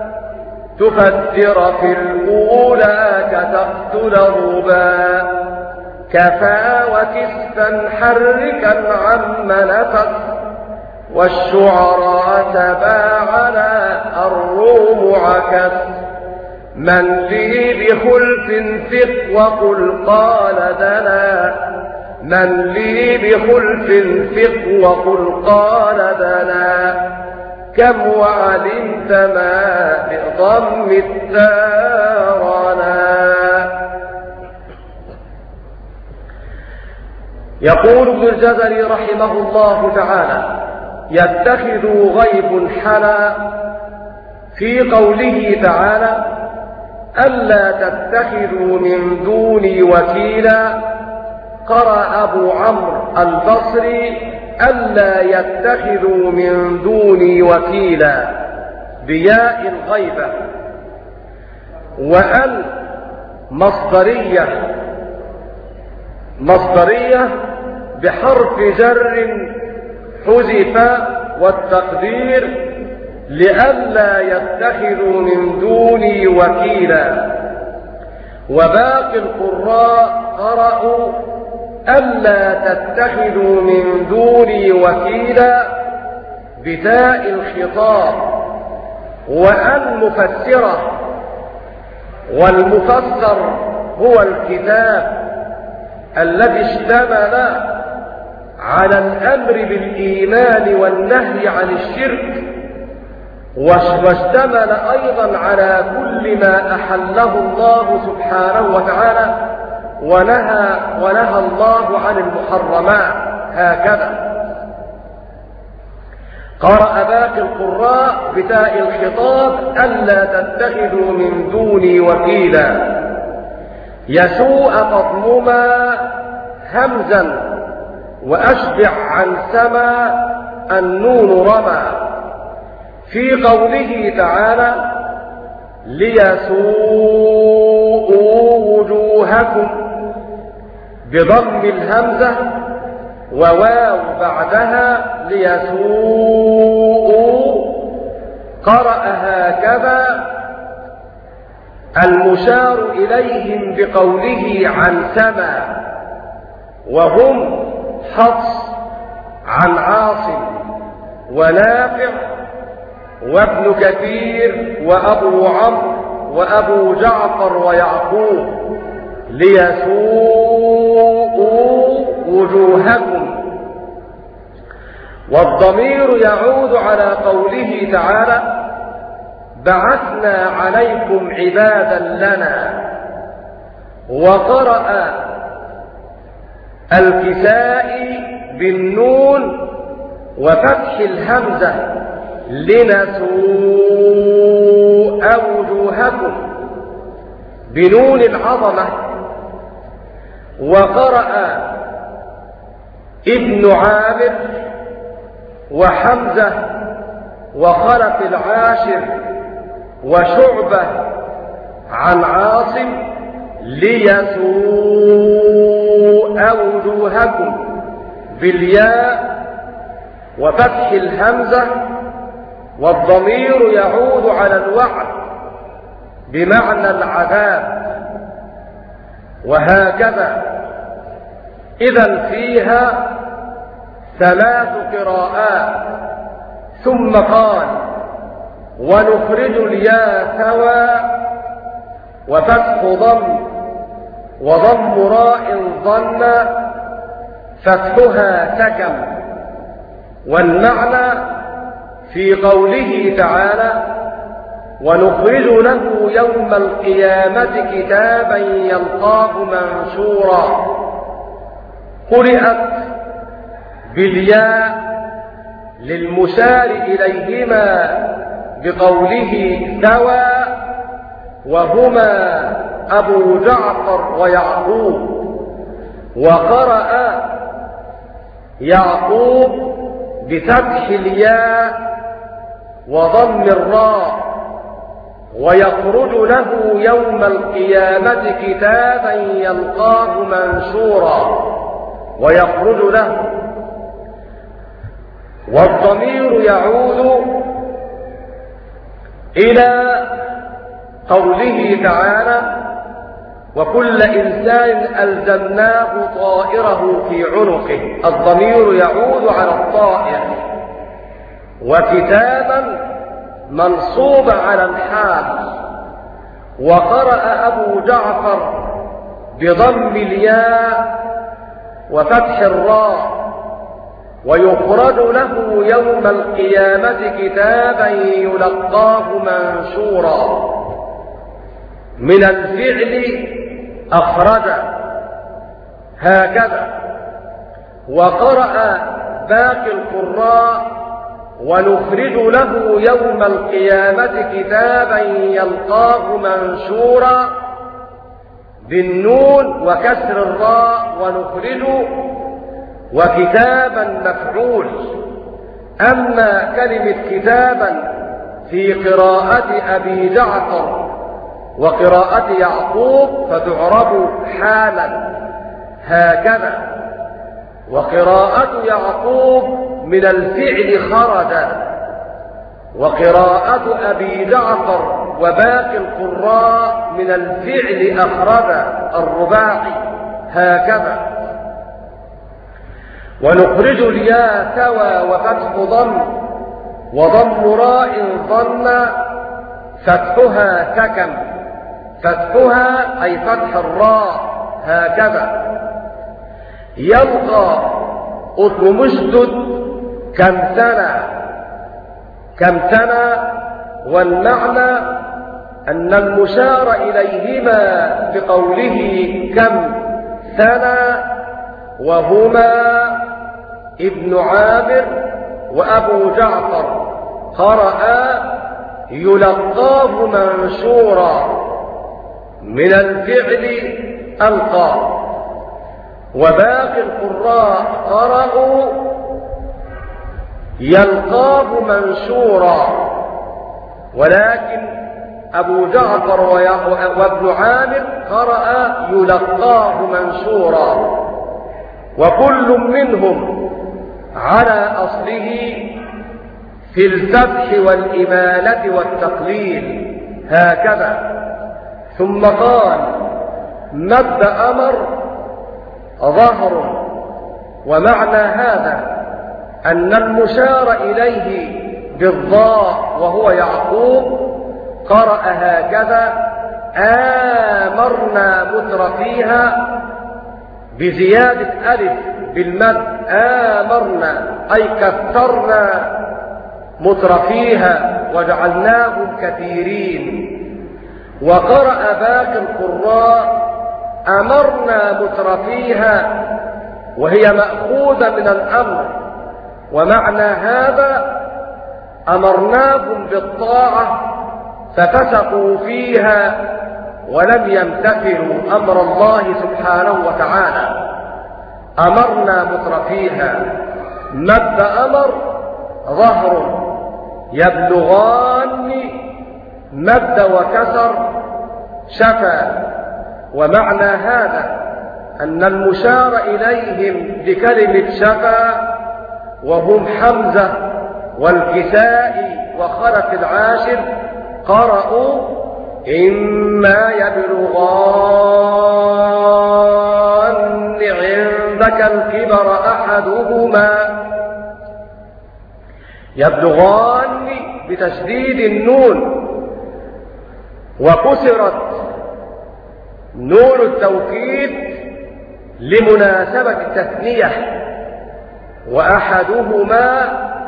تفجر في الأولى كتقتل ربا كفى وكسفا حركا عم نفس والشعراء تباعنا الروم عكس من لي بخلف ثق وقل قال دنا من لي بخلف ثق وقل قال دنا كم وعلمت ما بضم الثارنا. يقول ابن الجزري رحمه الله تعالى يتخذ غيب حلا في قوله تعالى ألا تتخذوا من دوني وكيلا. قرأ أبو عمرو البصري ألا يتخذوا من دوني وكيلا بياء الغيبة، وأن مصدرية بحرف جر حذف والتقدير لئلا يتخذوا من دوني وكيلا. وباقي القراء قرأوا ألا تتخذوا من دوني وكيلا بتاء الخطاب، وأن مفسرة، والمفسر هو الكتاب الذي اشتمل على الأمر بالإيمان والنهي عن الشرك، واشتمل أيضا على كل ما أحله الله سبحانه وتعالى ونهى الله عن المحرمات. هكذا قرأ باقي القراء بتاء الخطاب ألا تتخذوا من دوني وكيلا. يسوء تضمما همزا وأشبع عن سما النون رمى في قوله تعالى ليسوءوا وجوهكم بضم الهمزة وواو بعدها ليسوءوا. قرأ هكذا المشار إليهم بقوله عن سما، وهم حفص عن عاصم ونافع وابن كثير وأبو عمرو وأبو جعفر ويعقوب ليسوءوا وجوهكم. والضمير يعود على قوله تعالى بعثنا عليكم عبادا لنا. وقرأ الكسائي بالنون وفتح الهمزة لنسوء وجوهكم بنون العظمة. وقرأ ابن عامر وحمزة وخلف العاشر وشعبة عن عاصم ليسوء وجوهكم بالياء وفتح الهمزة، والضمير يعود على الوعد بمعنى العذاب. وهكذا إذن فيها ثلاث قراءات. ثم قال ونخرج الياء ثوى وفتح ضم وضم راء ظن فتحها سكن. والمعنى في قوله تعالى ونخرج له يوم القيامة كتابا يلقاه منشورا قرئت بالياء للمشار إليهما بقوله ثوى، وهما أبو جعفر ويعقوب. وقرأ يعقوب بفتح الياء وضم الراء، ويخرج له يوم القيامة كتابا يلقاه منشورا، ويخرج له. والضمير يعود إلى قوله تعالى: وكل إنسان ألزمناه طائره في عنقه. الضمير يعود على الطائر. وكتابا منصوب على الحال. وقرأ أبو جعفر بضم الياء وفتح الراء، ويخرج له يوم القيامة كتابا يلقاه منشورا. من الفعل أخرج هكذا. وقرأ باقي القراء: ونخرج له يوم القيامة كتابا يلقاه منشورا بالنون وكسر الراء، ونخرج وكتابا مفعول. أما كلمة كتابا في قراءة أبي جعفر وقراءة يعقوب فتعرب حالا هكذا. وقراءة يعقوب من الفعل خرج، وقراءة أبي جعفر وباقي القراء من الفعل أخرج الرباعي هكذا. ونخرج الياء ثوى وفتح ضم، وضم راء ظن فتحها سكن. فتحها أي فتح الراء هكذا. يلقى أطمشدد كم سنة. كم سنة، والمعنى أن المشار إليهما بقوله كم سنة وهما ابن عامر وأبو جعفر قرأ يلقاه منشورا من الفعل ألقى. وباقي القراء قرأوا يلقاه منشورا، ولكن أبو جعفر وابن عامر قرأ يلقاه منشورا، وكل منهم على أصله في الفتح والإمالة والتقليل هكذا. ثم قال: مد أمر ظهر. ومعنى هذا أن المشار إليه بالضاء وهو يعقوب قرأ هكذا: آمرنا مترفيها بزيادة ألف بالمد. آمرنا أي كثرنا مترفيها وجعلناهم كثيرين. وقرأ باقي القراء: أمرنا مترفيها، وهي مأخوذة من الأمر. ومعنى هذا أمرناهم بالطاعة ففسقوا فيها ولم يمتثلوا أمر الله سبحانه وتعالى. أمرنا مترفيها. مد أمر ظهر. يبلغان مد وكسر شفا. ومعنى هذا أن المشار إليهم بكلمة شفا وهم حمزة والكسائي وخلف العاشر قرأوا: إما يبلغان عندك الكبر أحدهما. يبلغان بتشديد النون، وكسرت نون التوكيد لمناسبة التثنية. وأحدهما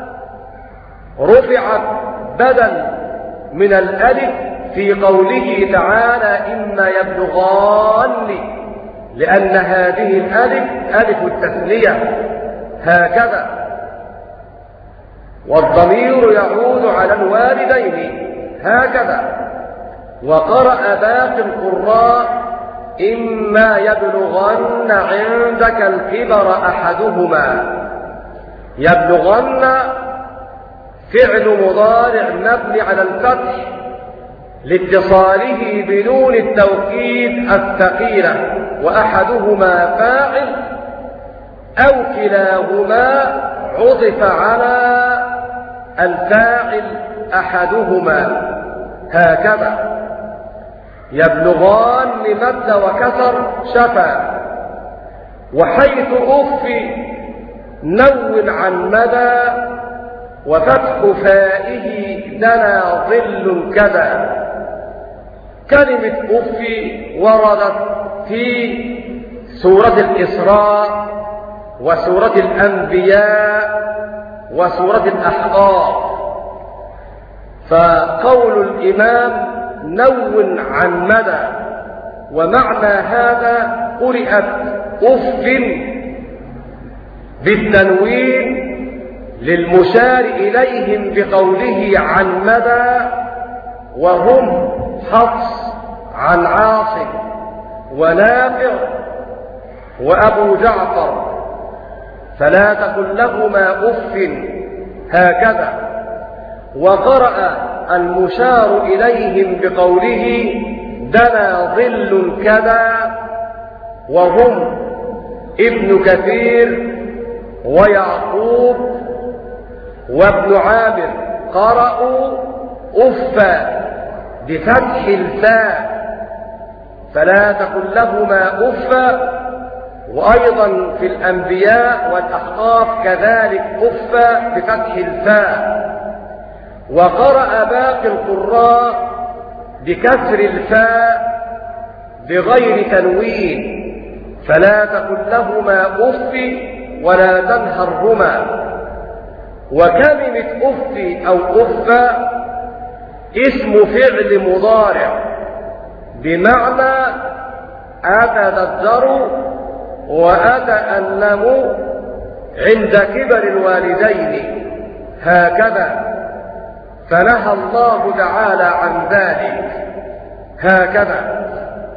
رفعت بدل من الألف في قوله تعالى: إما يبلغان، لأن هذه الألف ألف التثنية هكذا. والضمير يعود على الوالدين هكذا. وقرأ باقي القراء إما يبلغن عندك الكبر أحدهما. يبلغن فعل مضارع مبني على الفتح لاتصاله بنون التوكيد الثقيلة، وأحدهما فاعل أو كلاهما عطف على الفاعل أحدهما هكذا. يبلغان لمد وكسر شفا. وحيث أخفي نون عن مدى وفتح فائه دنا ظل كذا. كلمة أخفي وردت في سورة الإسراء وسورة الأنبياء وسورة الأحقاف. فقول الإمام نون عن مدى، ومعنى هذا قرئت أف بالتنوين للمشار إليهم بقوله عن مدى، وهم حفص عن عاصم ونافع وأبو جعفر، فلا تقل لهما أف هكذا. وقرأ المشار إليهم بقوله دنا ظل كذا، وهم ابن كثير ويعقوب وابن عامر قرأوا أفا بفتح الفاء، فلا تقل لهما أفا. وأيضا في الأنبياء والأحقاف كذلك أفا بفتح الفاء. وقرأ باقي القراء بكسر الفاء بغير تنوين، فلا تقل لهما أف ولا تنهرهما. وكلمة أف أو أفا اسم فعل مضارع بمعنى أتذكر وأتألم عند كبر الوالدين هكذا. فنهى الله تعالى عن ذلك هكذا.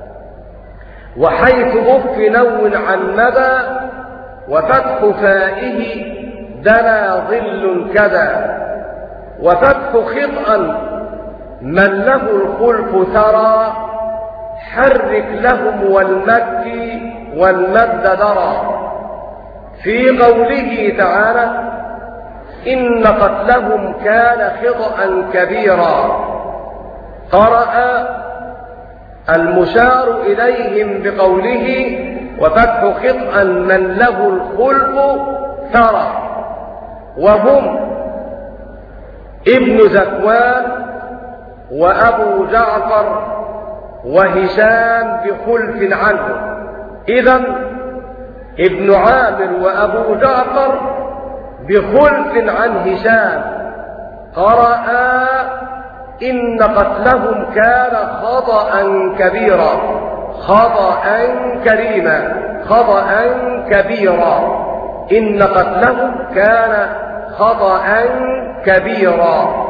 وحيث أف نون عن مدى وفتح فائه دنا ظل كذا. وفتح خطأ من له الخلف ترى حرك لهم والمكي والمد درى. في قوله تعالى إن قتلهم كان خطأ كبيرا، قرأ المشار إليهم بقوله وفتح خطأ من له الخلف ترى، وهم ابن زكوان وأبو جعفر وهشام بخلف عنه. إذن ابن عامر وأبو جعفر بخلف عن هشام قرأ إن قتلهم كان خطأ كبيرا، خطأ كريما، خطأ كبيرا. إن قتلهم كان خطأ كبيرا،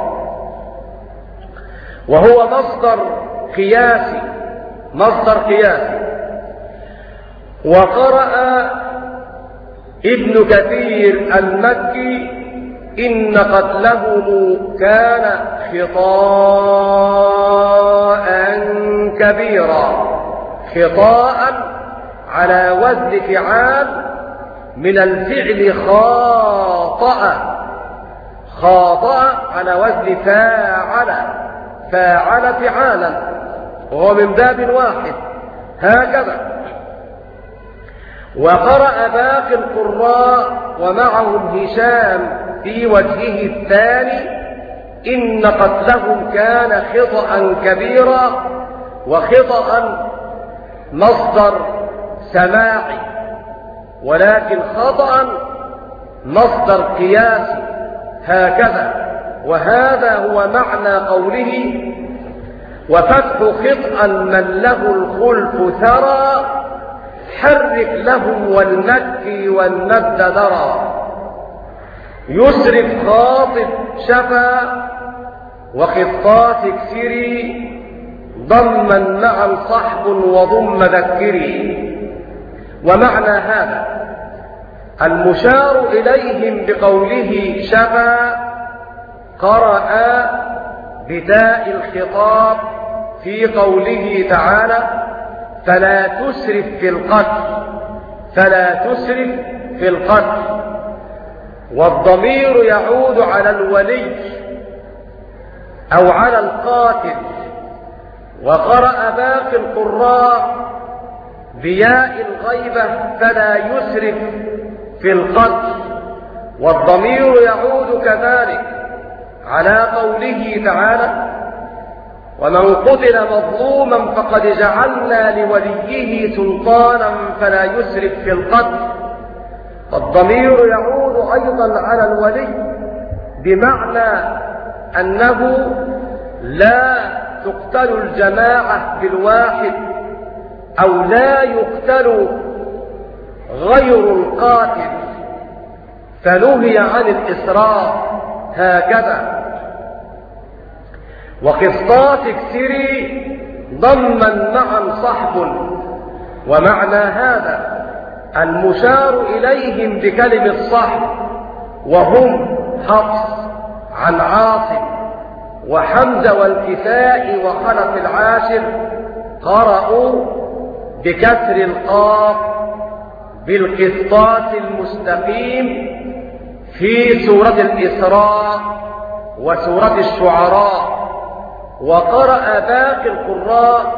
وهو مصدر قياسي، مصدر قياسي. وقرأ ابن كثير المكي إن قتلهم كان خطاء كبيرا. خطاء على وزن فعال من الفعل خاطأ، خاطأ على وزن فاعل، فاعل فعالا، وهو من باب واحد هكذا. وقرأ باقي القراء ومعهم هشام في وجهه الثاني إن قتلهم كان خطأ كبيرا. وخطأ مصدر سماعي، ولكن خطأ مصدر قياسي هكذا. وهذا هو معنى قوله وفتح خطأ من له الخلف ثرى حرك لهم والمكي والمد درى. يسرف خاطب شفا وخطات اكسري ضما معا صحب وضم ذكري. ومعنى هذا المشار إليهم بقوله شفا قرأ بداء الخطاب في قوله تعالى فلا تسرف في القتل، فلا تسرف في القتل، والضمير يعود على الولي أو على القاتل. وقرأ باقي القراء بياء الغيبة فلا يسرف في القتل، والضمير يعود كذلك على قوله تعالى ومن قتل مظلوما فقد جعلنا لوليه سلطانا فلا يسرف في القتل. فالضمير يعود أيضا على الولي بمعنى أنه لا تقتل الجماعة بالواحد أو لا يقتل غير القاتل فنهي عن الإسراف هكذا. وقسطاس اكسري ضما معا صحب. ومعنى هذا المشار إليهم بكلمة صحب وهم حفص عن عاصم وحمزة والكساء وخلف العاشر قرأوا بكسر القاف بالقسطاس المستقيم في سورة الإسراء وسورة الشعراء. وقرأ باقي القراء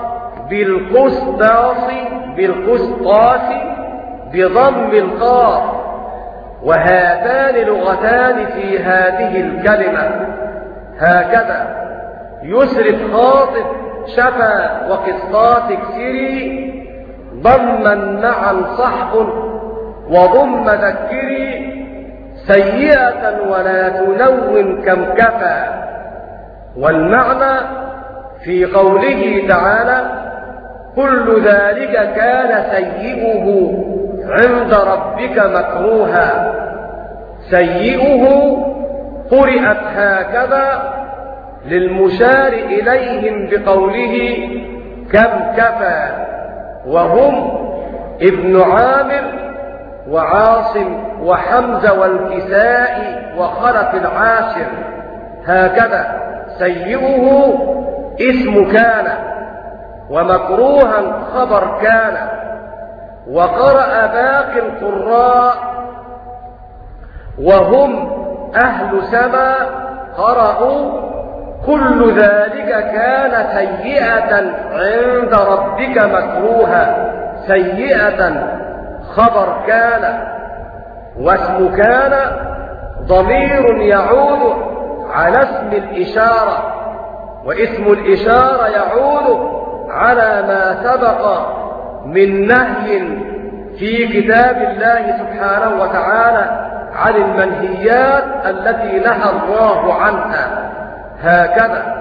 بالقسطاس بضم القاف. وهاتان لغتان في هذه الكلمة هكذا يسرف خاطب شفا وقسطاس اكسري ضما معا صحب وضم ذكري سيئة ولا تلون كم كفى. والمعنى في قوله تعالى كل ذلك كان سيئه عند ربك مكروها. سيئه قرئت هكذا للمشار إليهم بقوله كم كفى، وهم ابن عامر وعاصم وحمزة والكساء وخلف العاشر هكذا. سيئه اسم كان ومكروها خبر كان. وقرأ باقي القراء وهم أهل سما قرأوا كل ذلك كان سيئة عند ربك مكروها. سيئة خبر كان، واسم كان ضمير يعود على اسم الإشارة، واسم الإشارة يعود على ما سبق من نهي في كتاب الله سبحانه وتعالى عن المنهيات التي نهى الله عنها هكذا.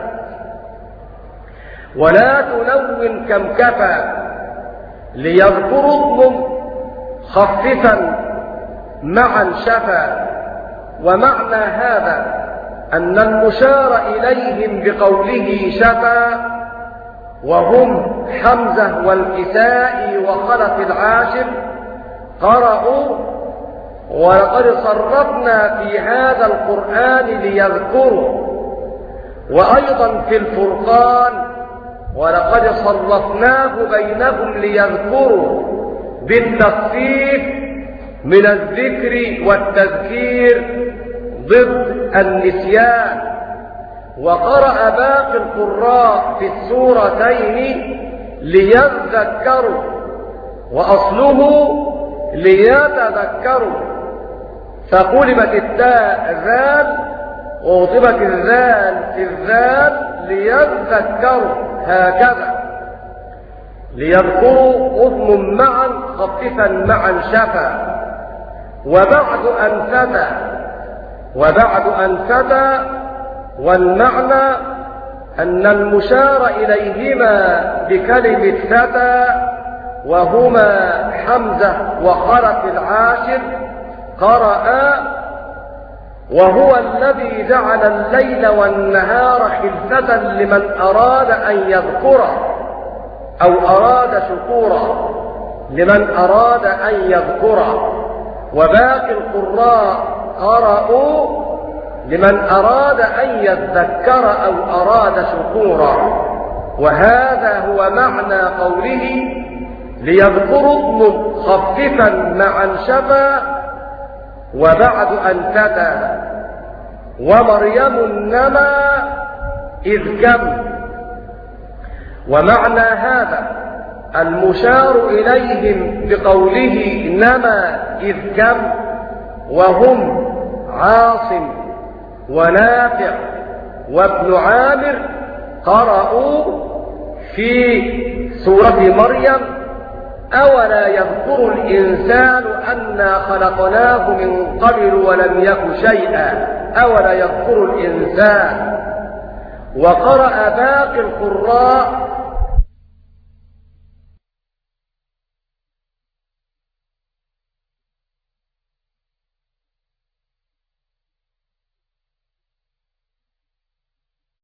ولا تلون كم كفى ليذكروا الضم خففا معا شفا. ومعنى هذا أن المشار إليهم بقوله شفا وهم حمزة والكساء وخلف العاشر قرأوا ولقد صرفنا في هذا القرآن ليذكروا. وأيضا في الفرقان ولقد صرفناه بينهم ليذكروا بالتخفيف من الذكر والتذكير ضد النسيان. وقرأ باقي القراء في السورتين ليذكروا وأصله ليتذكروا، فقلبت التاء ذال ووضبت الذال في الذال ليذكروا هكذا. ليذكروا أضم معا خففا معا شفا. وبعد أن فتى والمعنى أن المشار إليهما بكلمة فتى وهما حمزة وخلف العاشر قرأ وهو الذي جعل الليل والنهار خلفة لمن أراد أن يذكره أو أراد شكورا، لمن أراد أن يذكره. وباقي القراء قرأوا لمن أراد أن يذكر أو أراد شكورا. وهذا هو معنى قوله ليذكروا مخففا مع شفا وبعد أن تدا ومريم النمى إذ كم. ومعنى هذا المشار إليهم بقوله نمى إذ كم وهم عاصم ونافع وابن عامر قرأوا في سورة مريم أولا يذكر الإنسان أنا خلقناه من قبل ولم يك شيئا، أولا يذكر الإنسان. وقرأ باقي القراء